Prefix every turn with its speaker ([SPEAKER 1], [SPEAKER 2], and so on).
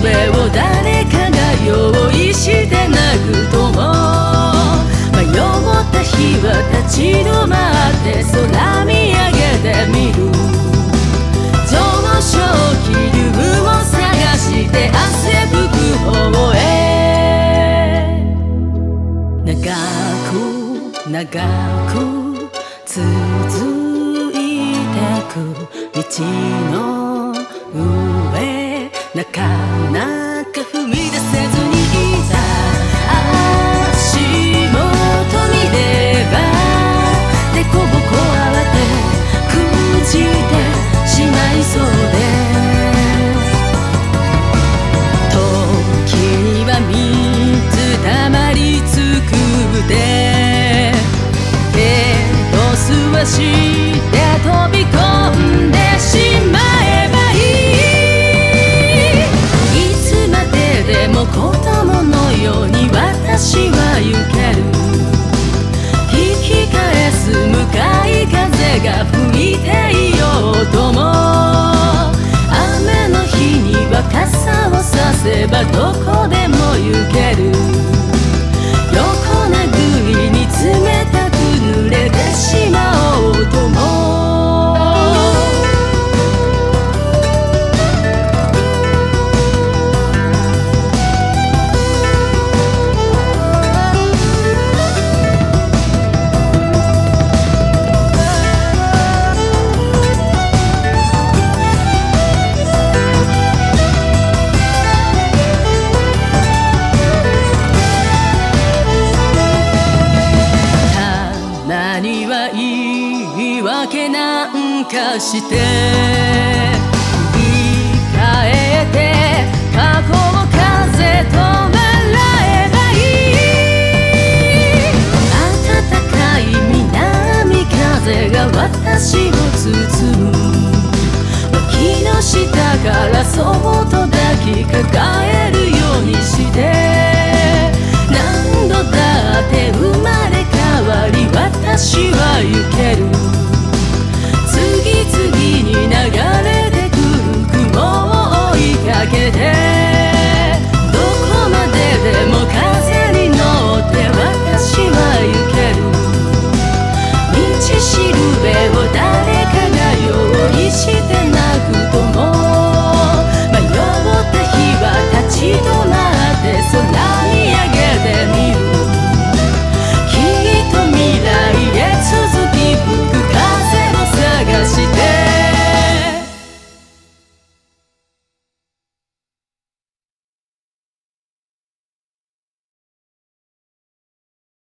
[SPEAKER 1] 上を誰かが用意してなくとも、迷った日は立ち止まって空見上げてみる。上昇気流を探して汗吹く方へ、長く長く続いてく道の上、なかなか踏み出せずにいた。足元見ればでこぼこ慌てくじってしまいそうで、時には水たまりつくってドスはして飛び込んでしまえばいい。いつまででも子供のように私は行ける。引き返す向かい風が吹いていようとも、雨の日には傘をさせばどこでも行ける。横殴りに冷たく濡れてしまおうとも、何は言い訳なんかして